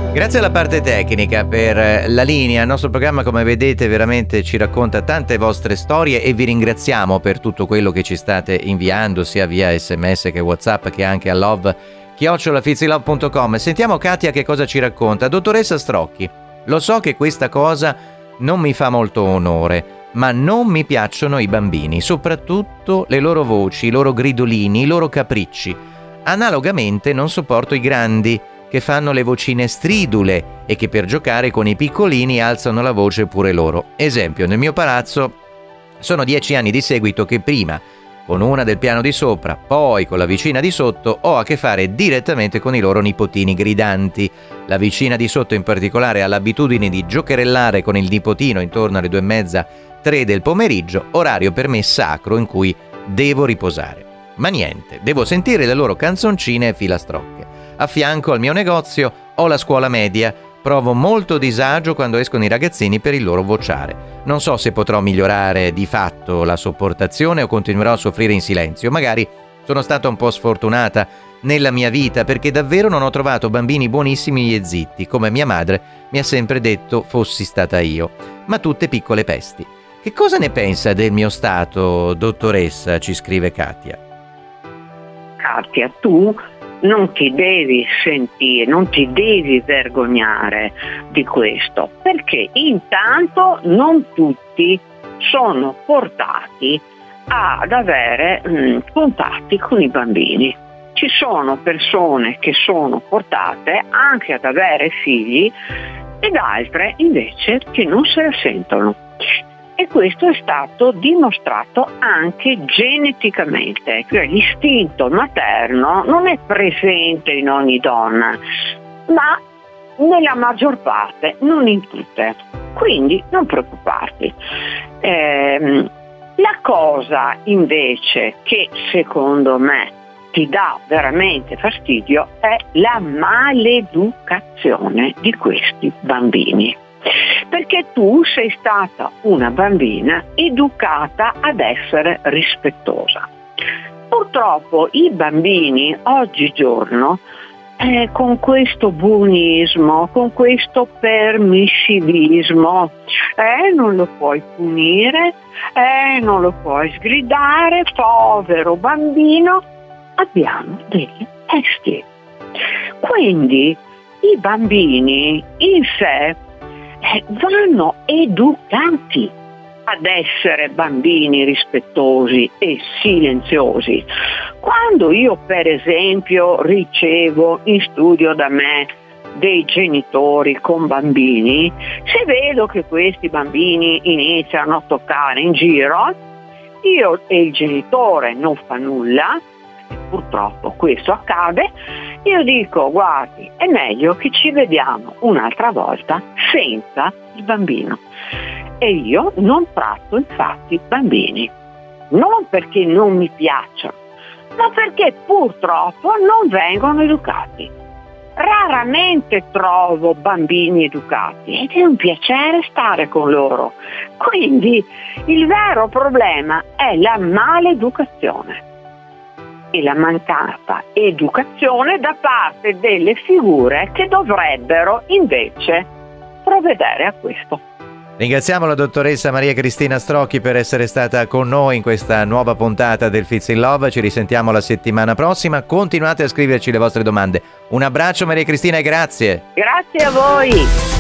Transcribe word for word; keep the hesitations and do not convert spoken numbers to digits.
Grazie alla parte tecnica per la linea. Il nostro programma, come vedete, veramente ci racconta tante vostre storie e vi ringraziamo per tutto quello che ci state inviando, sia via sms che WhatsApp che anche a love chiocciola fizilove punto com. Sentiamo Katia che cosa ci racconta. Dottoressa Strocchi, lo so che questa cosa non mi fa molto onore, ma non mi piacciono i bambini, soprattutto le loro voci, i loro gridolini, i loro capricci. Analogamente non sopporto i grandi che fanno le vocine stridule e che per giocare con i piccolini alzano la voce pure loro. Esempio, nel mio palazzo sono dieci anni di seguito che prima con una del piano di sopra, poi con la vicina di sotto, ho a che fare direttamente con i loro nipotini gridanti. La vicina di sotto in particolare ha l'abitudine di giocherellare con il nipotino intorno alle due e mezza, tre del pomeriggio, orario per me sacro in cui devo riposare. Ma niente, devo sentire le loro canzoncine e filastrocche. A fianco al mio negozio ho la scuola media. Provo molto disagio quando escono i ragazzini per il loro vociare. Non so se potrò migliorare di fatto la sopportazione o continuerò a soffrire in silenzio. Magari sono stata un po' sfortunata nella mia vita perché davvero non ho trovato bambini buonissimi e zitti, come mia madre mi ha sempre detto fossi stata io. Ma tutte piccole pesti. Che cosa ne pensa del mio stato, dottoressa? Ci scrive Katia. Katia, tu non ti devi sentire, non ti devi vergognare di questo, perché intanto non tutti sono portati ad avere mh, contatti con i bambini. Ci sono persone che sono portate anche ad avere figli ed altre invece che non se la sentono. E questo è stato dimostrato anche geneticamente, cioè l'istinto materno non è presente in ogni donna, ma nella maggior parte, non in tutte. Quindi non preoccuparti. Eh, la cosa invece che secondo me ti dà veramente fastidio è la maleducazione di questi bambini. Perché tu sei stata una bambina educata ad essere rispettosa. Purtroppo i bambini oggigiorno eh, con questo buonismo, con questo permissivismo, eh, non lo puoi punire, eh, non lo puoi sgridare, povero bambino, abbiamo delle bestie. Quindi i bambini in sé Eh, vanno educati ad essere bambini rispettosi e silenziosi. Quando io per esempio ricevo in studio da me dei genitori con bambini, se vedo che questi bambini iniziano a toccare in giro, io e il genitore non fa nulla, e purtroppo questo accade, io dico guardi, è meglio che ci vediamo un'altra volta senza il bambino. E io non tratto infatti i bambini, non perché non mi piacciono, ma perché purtroppo non vengono educati. Raramente trovo bambini educati ed è un piacere stare con loro. Quindi il vero problema è la maleducazione e la mancata educazione da parte delle figure che dovrebbero invece provvedere a questo. Ringraziamo la dottoressa Maria Cristina Strocchi per essere stata con noi in questa nuova puntata del Fizz in Love. Ci risentiamo la settimana prossima. Continuate a scriverci le vostre domande. Un abbraccio Maria Cristina e grazie. Grazie a voi.